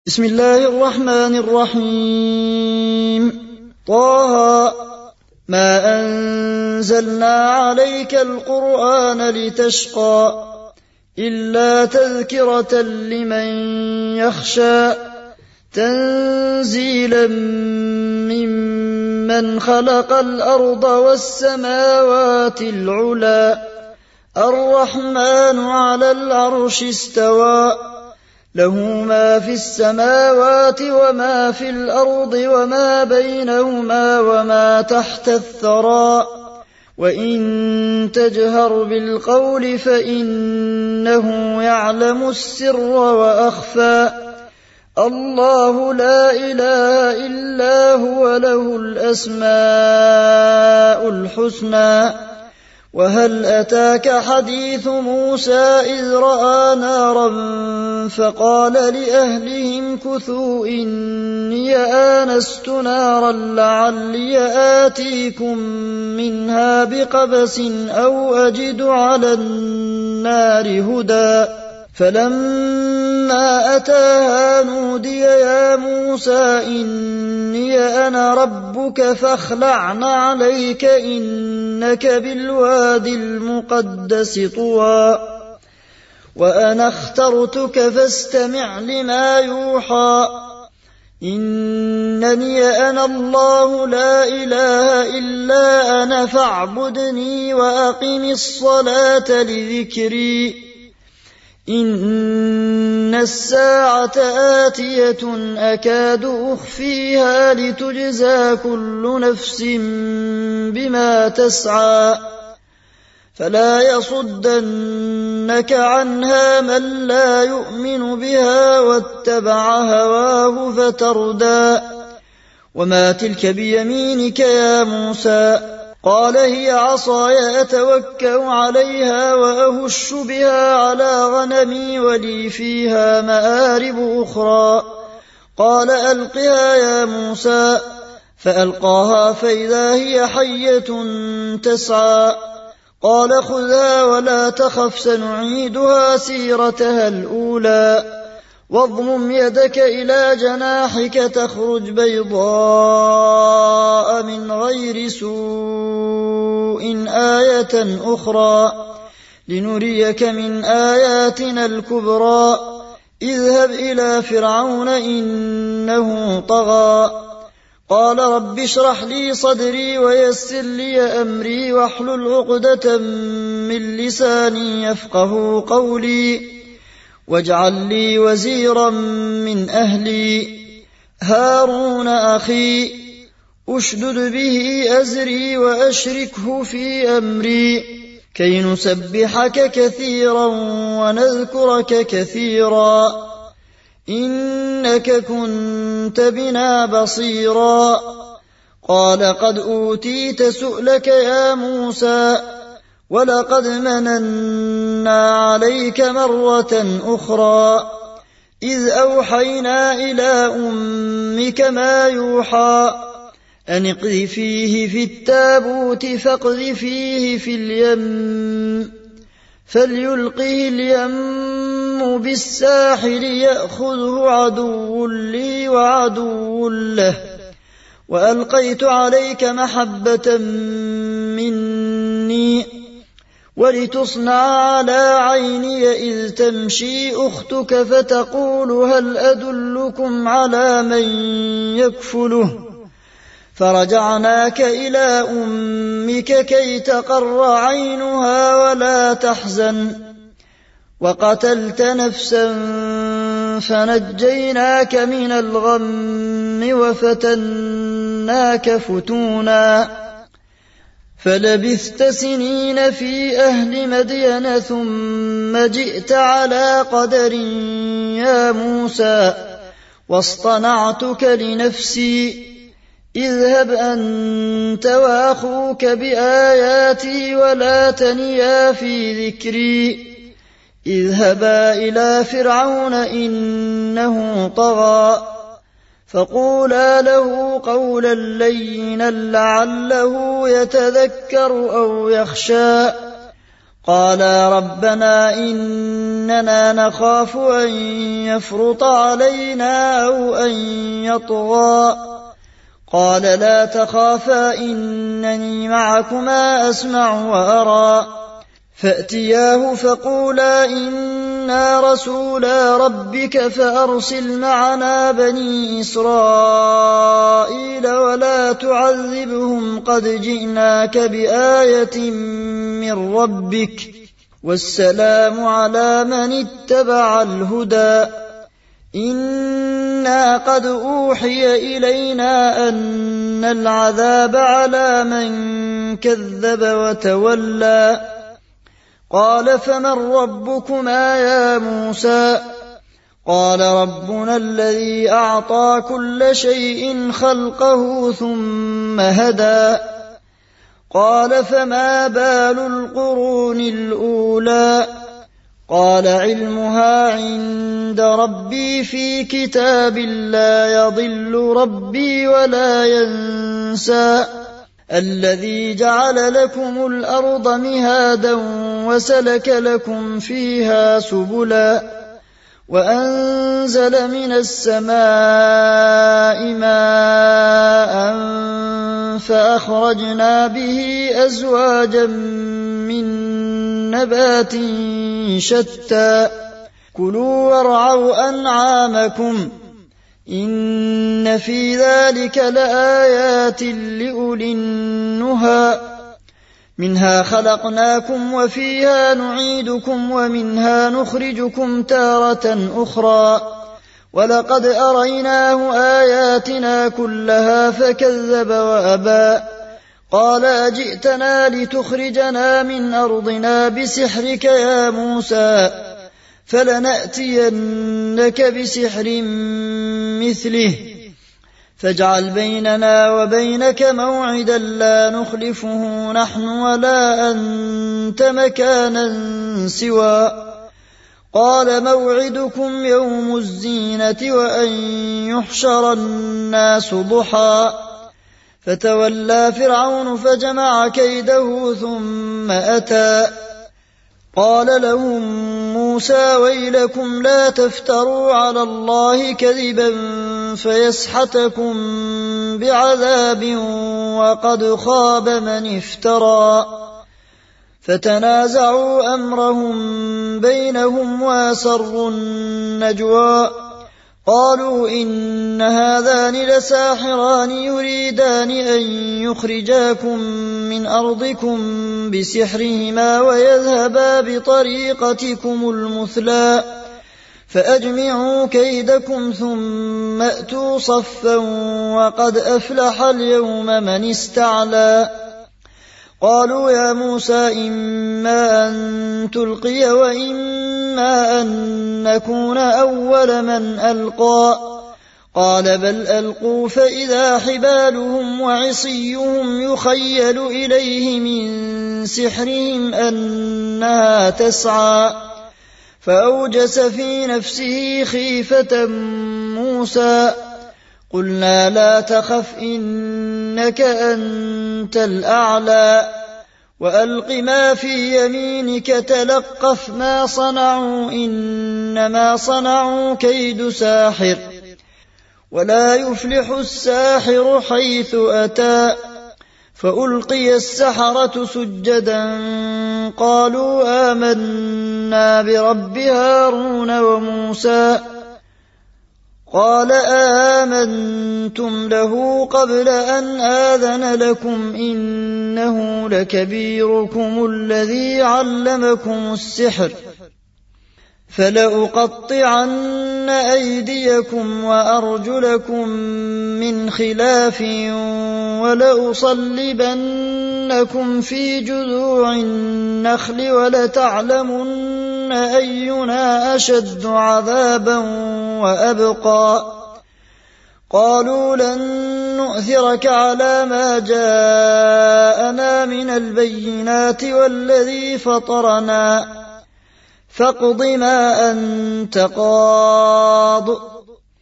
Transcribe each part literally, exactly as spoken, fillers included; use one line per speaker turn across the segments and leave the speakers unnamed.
بسم الله الرحمن الرحيم طه ما أنزلنا عليك القرآن لتشقى إلا تذكرة لمن يخشى تنزيلا ممن خلق الأرض والسماوات العلى الرحمن على العرش استوى له ما في السماوات وما في الأرض وما بينهما وما تحت الثرى وإن تجهر بالقول فإنه يعلم السر وأخفى الله لا إله إلا هو له الأسماء الحسنى وهل أتاك حديث موسى إذ رأى نارا فقال لأهلهم كثوا إني آنست نارا لعلي آتيكم منها بقبس أو أجد على النار هدى فلما أتاها نودي يا موسى إني أنا ربك فاخلع عليك إنك بالواد المقدس طوى وأنا اخترتك فاستمع لما يوحى إنني أنا الله لا إله إلا أنا فاعبدني وأقم الصلاة لذكري إن الساعة آتية أكاد أخفيها لتجزى كل نفس بما تسعى فلا يصدنك عنها من لا يؤمن بها واتبع هواه فتردى وما تلك بيمينك يا موسى قال هي عصاي أتوكأ عليها وأهش بها على غنمي ولي فيها مآرب أخرى قال ألقها يا موسى فألقاها فإذا هي حية تسعى قال خذها ولا تخف سنعيدها سيرتها الأولى واضمم يدك إلى جناحك تخرج بيضاء من غير سوء آية أخرى لنريك من آياتنا الكبرى اذهب إلى فرعون إنه طغى قال رب اشرح لي صدري ويسر لي أمري واحلل عقدة من لساني يفقه قولي واجعل لي وزيرا من أهلي هارون أخي أشدد به أزري وأشركه في أمري كي نسبحك كثيرا ونذكرك كثيرا إنك كنت بنا بصيرا قال قد أوتيت سؤلك يا موسى ولقد مننا عليك مرة أخرى إذ أوحينا إلى أمك ما يوحى أن اقذفيه في التابوت فاقذفيه في اليم فليلقه اليم بالساحل يأخذه عدو لي وعدو له وألقيت عليك محبة مني ولتصنع على عيني إذ تمشي أختك فتقول هل أدلكم على من يكفله فرجعناك إلى أمك كي تقر عينها ولا تحزن وقتلت نفسا فنجيناك من الغم وفتناك فتونا فلبثت سنين في أهل مدين ثم جئت على قدر يا موسى واصطنعتك لنفسي اذهب أنت وأخوك بآياتي ولا تنيا في ذكري اذهبا إلى فرعون إنه طغى فقولا له قولا لينا لعله يتذكر أو يخشى قالا ربنا إننا نخاف أن يفرط علينا أو أن يطغى قال لا تخافا إنني معكما أسمع وأرى فأتياه فقولا إنا رسولا ربك فأرسل معنا بني إسرائيل ولا تعذبهم قد جئناك بآية من ربك والسلام على من اتبع الهدى إنا قد أوحي إلينا أن العذاب على من كذب وتولى قال فمن ربكما يا موسى قال ربنا الذي أعطى كل شيء خلقه ثم هدى قال فما بال القرون الأولى قال علمها عند ربي في كتاب لا يضل ربي ولا ينسى الذي جعل لكم الأرض مهادا وسلك لكم فيها سبلا وأنزل من السماء ماء فأخرجنا به أزواجا من نبات شتى كلوا وارعوا أنعامكم إن في ذلك لآيات لأولي النهى منها خلقناكم وفيها نعيدكم ومنها نخرجكم تارة أخرى ولقد أريناه آياتنا كلها فكذب وأبى قال أجئتنا لتخرجنا من أرضنا بسحرك يا موسى فلنأتينك بسحر مثله فاجعل بيننا وبينك موعدا لا نخلفه نحن ولا أنت مكانا سوى قال موعدكم يوم الزينة وأن يحشر الناس ضحى فتولى فرعون فجمع كيده ثم أتى قال لهم موسى ويلكم لا تفتروا على الله كذبا فيسحتكم بعذاب وقد خاب من افترى فتنازعوا أمرهم بينهم وأسروا النجوى قالوا إن هذان لساحران يريدان أن يخرجاكم من أرضكم بسحرهما ويذهبا بطريقتكم المثلى فأجمعوا كيدكم ثم أتوا صفا وقد أفلح اليوم من استعلى قالوا يا موسى إما أن تلقي وإما أن نكون أول من ألقى قال بل ألقوا فإذا حبالهم وعصيهم يخيل إليه من سحرهم أنها تسعى فأوجس في نفسه خيفة موسى قلنا لا تخف إنك أنت الأعلى وألق ما في يمينك تلقف ما صنعوا إنما صنعوا كيد ساحر ولا يفلح الساحر حيث أتى فألقي السحرة سجدا قالوا آمنا برب هارون وموسى قال آمنتم له قبل أن آذن لكم إنه لكبيركم الذي علمكم السحر فلأقطعن أيديكم وأرجلكم من خلاف ولأصلبنكم في جذوع النخل ولتعلمن أينا أشد عذابا وأبقى قالوا لن نؤثرك على ما جاءنا من البينات والذي فطرنا فاقض ما أنت قاض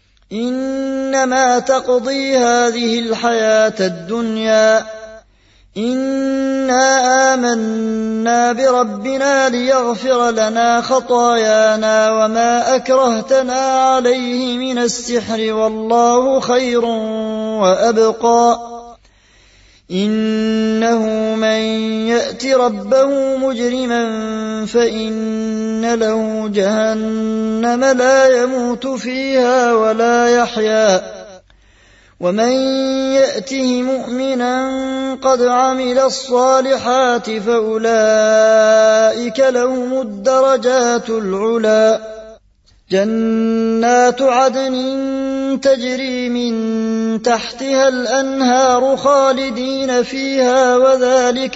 إنما تقضي هذه الحياة الدنيا إنا آمنا بربنا ليغفر لنا خطايانا وما أكرهتنا عليه من السحر والله خير وأبقى إنه من يأت ربه مجرما فإن له جهنم لا يموت فيها ولا يحيا ومن يأته مؤمنا قد عمل الصالحات فأولئك لهم الدرجات العلى جنات عدن تجري من تحتها الأنهار خالدين فيها وذلك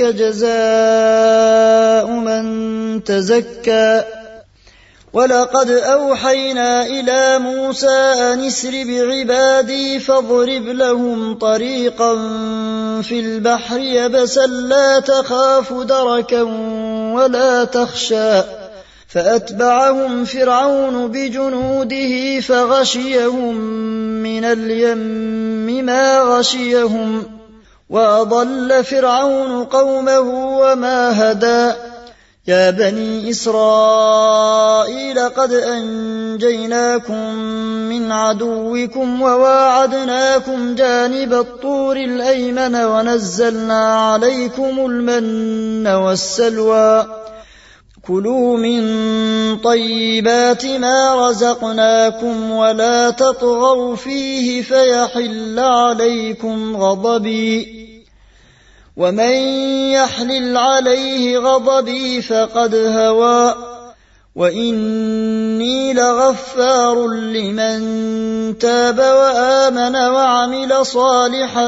جزاء من تزكى ولقد أوحينا إلى موسى أن اسر بعبادي فاضرب لهم طريقا في البحر يبسا لا تخاف دركا ولا تخشى فأتبعهم فرعون بجنوده فغشيهم من اليم ما غشيهم وأضل فرعون قومه وما هدى يا بني إسرائيل قد أنجيناكم من عدوكم وواعدناكم جانب الطور الأيمن ونزلنا عليكم المن والسلوى كلوا من طيبات ما رزقناكم ولا تطغوا فيه فيحل عليكم غضبي ومن يحلل عليه غضبي فقد هوى وإني لغفار لمن تاب وآمن وعمل صالحا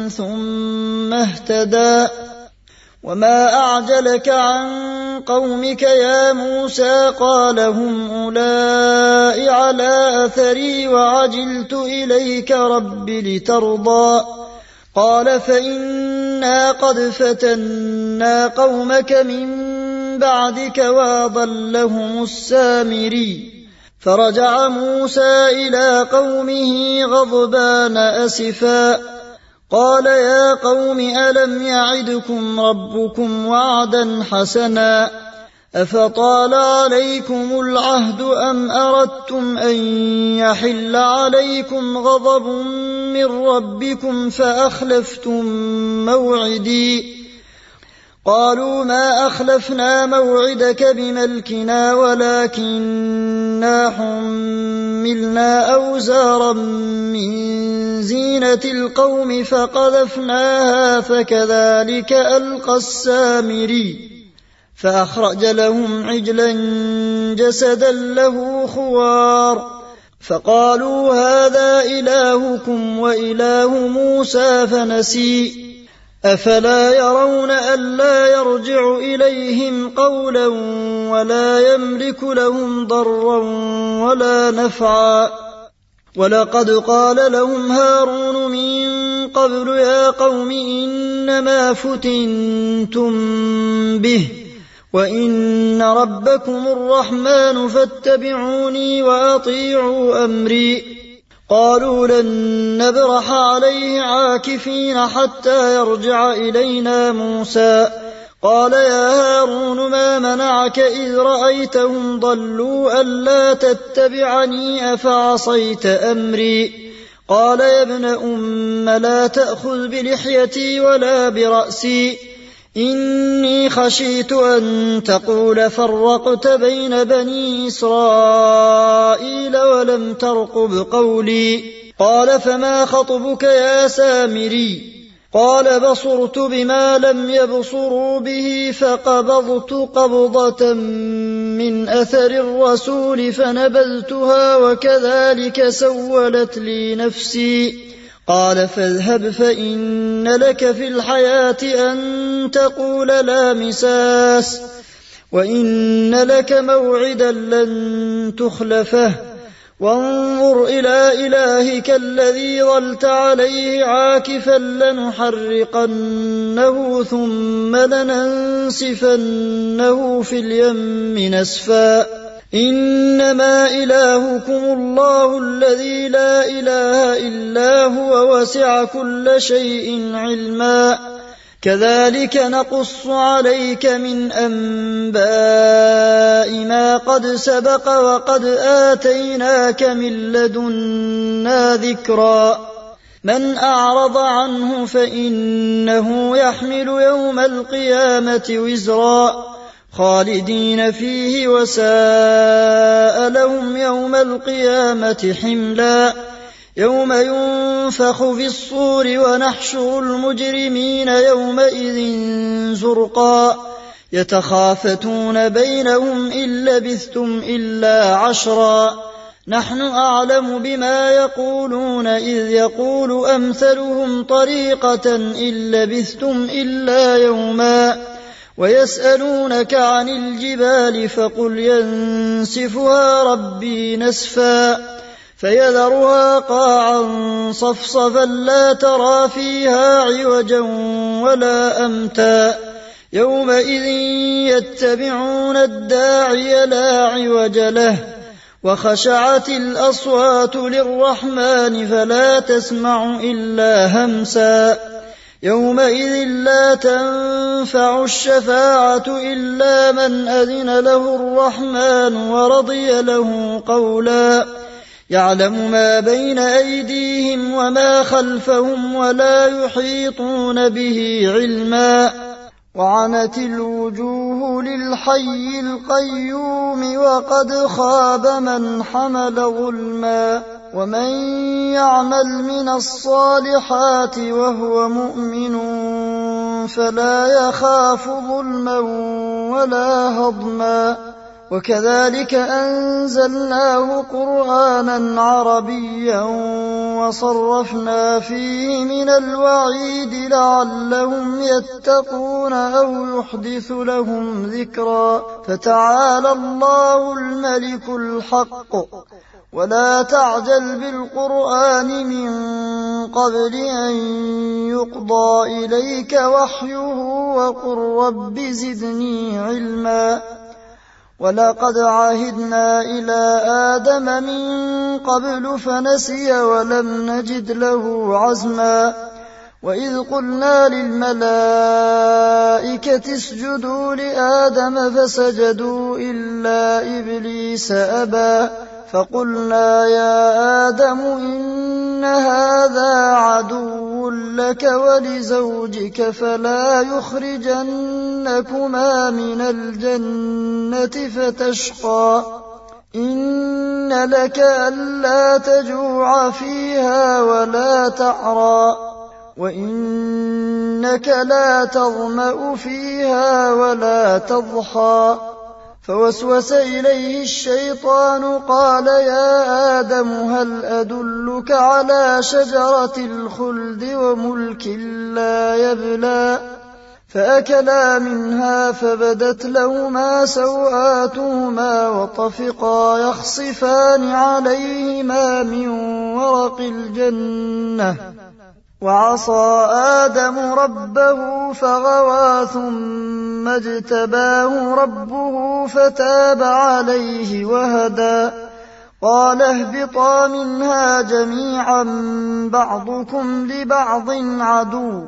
ثم اهتدى وما أعجلك عن قومك يا موسى قال هم أولئك على أثري وعجلت إليك رب لترضى قال فإنا قد فتنا قومك من بعدك وأضلهم السامري فرجع موسى إلى قومه غضبان أسفا قال يا قوم ألم يعدكم ربكم وعدا حسنا أفطال عليكم العهد أم أردتم أن يحل عليكم غضب من ربكم فأخلفتم موعدي قالوا ما أخلفنا موعدك بملكنا ولكننا حملنا أوزارا من زينة القوم فقذفناها فكذلك ألقى السامري فأخرج لهم عجلا جسدا له خوار فقالوا هذا إلهكم وإله موسى فنسي أفلا يرون ألا يرجع إليهم قولا ولا يملك لهم ضرا ولا نفعا ولقد قال لهم هارون من قبل يا قوم إنما فتنتم به وإن ربكم الرحمن فاتبعوني وأطيعوا أمري قالوا لن نبرح عليه عاكفين حتى يرجع إلينا موسى قال يا هارون ما منعك إذ رأيتهم ضلوا ألا تتبعني أفعصيت أمري قال يا ابن أم لا تأخذ بلحيتي ولا برأسي إني خشيت أن تقول فرقت بين بني إسرائيل ولم ترقب قولي قال فما خطبك يا سامري قال بصرت بما لم يبصروا به فقبضت قبضة من أثر الرسول فنبذتها وكذلك سولت لي نفسي قال فاذهب فإن لك في الحياة أن تقول لا مساس وإن لك موعدا لن تخلفه وانظر إلى إلهك الذي ظلت عليه عاكفا لنحرقنه ثم لننسفنه في اليم نسفا إنما إلهكم الله الذي لا إله إلا هو وسع كل شيء علما كذلك نقص عليك من أنباء ما قد سبق وقد آتيناك من لدنا ذكرا من أعرض عنه فإنه يحمل يوم القيامة وزرا خالدين فيه وساء لهم يوم القيامة حملا يوم ينفخ في الصور ونحشر المجرمين يومئذ زرقا يتخافتون بينهم إن لبثتم إلا عشرا نحن أعلم بما يقولون إذ يقول أمثلهم طريقة إن لبثتم إلا يوما ويسألونك عن الجبال فقل ينسفها ربي نسفا فيذرها قاعا صفصفا لا ترى فيها عوجا ولا أمتا يومئذ يتبعون الداعي لا عوج له وخشعت الأصوات للرحمن فلا تسمع إلا همسا يومئذ لا تنفع الشفاعة إلا من أذن له الرحمن ورضي له قولا يعلم ما بين أيديهم وما خلفهم ولا يحيطون به علما وعنت الوجوه للحي القيوم وقد خاب من حمل ظلما ومن يعمل من الصالحات وهو مؤمن فلا يخاف ظلما ولا هضما وكذلك أنزلناه قرآنا عربيا وصرفنا فيه من الوعيد لعلهم يتقون أو يحدث لهم ذكرا فتعالى الله الملك الحق ولا تعجل بالقرآن من قبل أن يقضى إليك وحيه وقل رب زدني علما ولقد عهدنا إلى آدم من قبل فنسي ولم نجد له عزما وإذ قلنا للملائكة اسجدوا لآدم فسجدوا إلا إبليس أبى فقلنا يا آدم إن هذا عدو لك ولزوجك فلا يخرجنكما من الجنة فتشقى إن لك ألا تجوع فيها ولا تعرى وإنك لا تظمأ فيها ولا تضحى فوسوس إليه الشيطان قال يا آدم هل أدلك على شجرة الخلد وملك لا يبلى فأكلا منها فبدت لهما سوآتهما وطفقا يخصفان عليهما من ورق الجنة وعصى آدم ربه فغوى ثم اجتباه ربه فتاب عليه وهدى قال اهبطا منها جميعا بعضكم لبعض عدو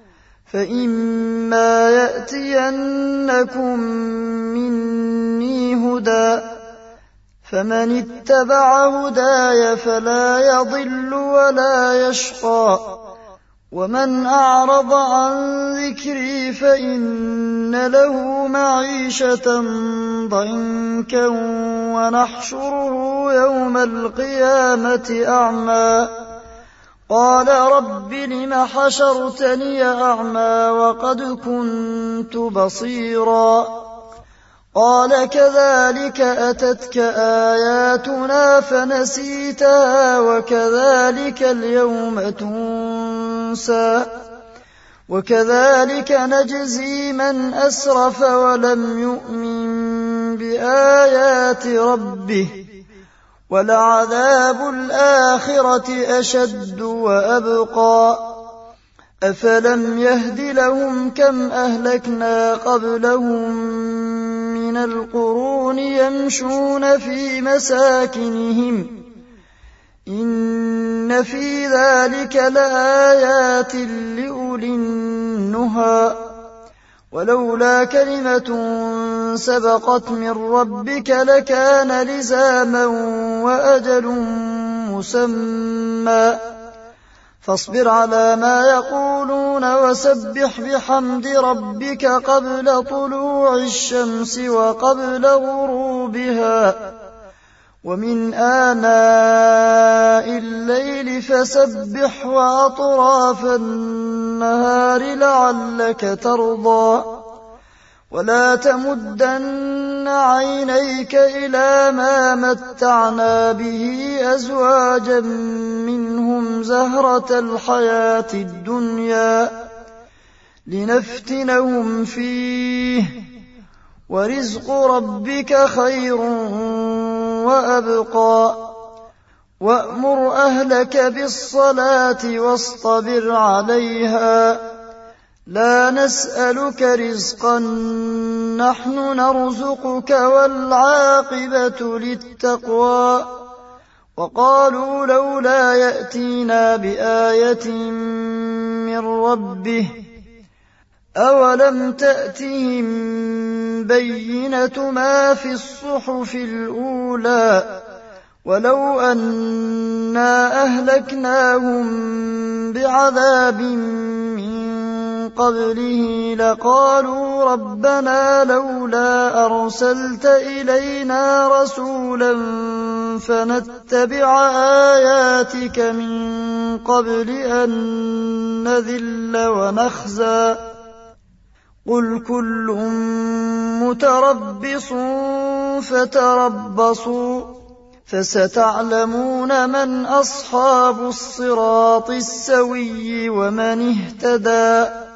فإما يأتينكم مني هدى فمن اتبع هداي فلا يضل ولا يشقى ومن أعرض عن ذكري فإن له معيشة ضنكا ونحشره يوم القيامة أعمى قال رب لم حشرتني أعمى وقد كنت بصيرا قال كذلك أتتك آياتنا فنسيتها وكذلك اليوم تنسى وكذلك نجزي من أسرف ولم يؤمن بآيات ربه ولعذاب الآخرة أشد وأبقى أفلم يهد لهم كم أهلكنا قبلهم من القرون يمشون في مساكنهم إن في ذلك لآيات لأولي النهى ولولا كلمة سبقت من ربك لكان لزاما وأجل مسمى فاصبر على ما يقولون وسبح بحمد ربك قبل طلوع الشمس وقبل غروبها ومن آناء الليل فسبح وأطراف النهار لعلك ترضى ولا تمدن عينيك إلى ما متعنا به أزواجا منهم زهرة الحياة الدنيا لنفتنهم فيه ورزق ربك خير وأبقى وأمر أهلك بالصلاة واصطبر عليها لا نسألك رزقا نحن نرزقك والعاقبة للتقوى وقالوا لولا يأتينا بآية من ربه أولم تأتهم بينة ما في الصحف الأولى ولو أنا أهلكناهم بعذاب من قبله لقالوا ربنا لولا أرسلت إلينا رسولا فنتبع آياتك من قبل أن نذل ونخزى قل كل متربص فتربصوا فستعلمون من أصحاب الصراط السوي ومن اهتدى